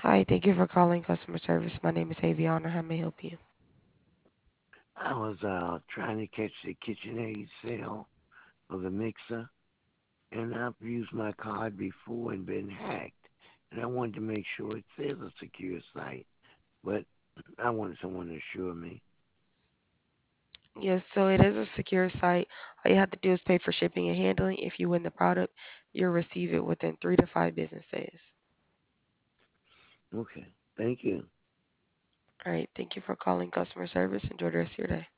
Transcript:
Hi, thank you for calling customer service. My name is Aviana. How may I help you? I was trying to catch the KitchenAid sale of the mixer, and I've used my card before and been hacked. And I wanted to make sure it says a secure site, but I wanted someone to assure me. Yes, so it is a secure site. All you have to do is pay for shipping and handling. If you win the product, you'll receive it within 3 to 5 business days. Okay, thank you. All right, thank you for calling customer service. Enjoy the rest of your day.